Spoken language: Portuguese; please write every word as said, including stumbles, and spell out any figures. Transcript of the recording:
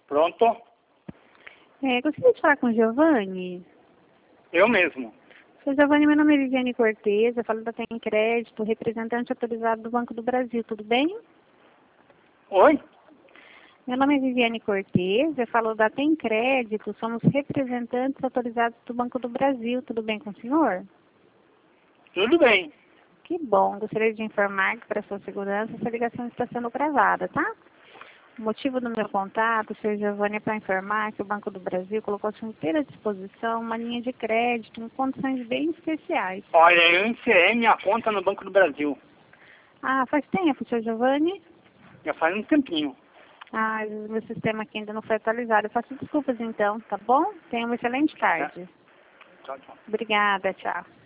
Pronto? É, gostaria de falar com o Giovanni. Eu mesmo. Seu Giovanni, meu nome é Viviane Cortez, eu falo da Tem Crédito, representante autorizado do Banco do Brasil, tudo bem? Oi? Meu nome é Viviane Cortez, eu falo da Tem Crédito, somos representantes autorizados do Banco do Brasil, tudo bem com o senhor? Tudo bem. Que bom, gostaria de informar que para sua segurança essa ligação está sendo gravada, tá? O motivo do meu contato, senhor Giovanni, é para informar que o Banco do Brasil colocou à sua inteira disposição uma linha de crédito em condições bem especiais. Olha, eu encerrei minha conta no Banco do Brasil. Ah, faz tempo, senhor Giovanni? Já faz um tempinho. Ah, o meu sistema aqui ainda não foi atualizado. Eu faço desculpas então, tá bom? Tenha uma excelente tarde. Tchau, tchau. Obrigada, tchau.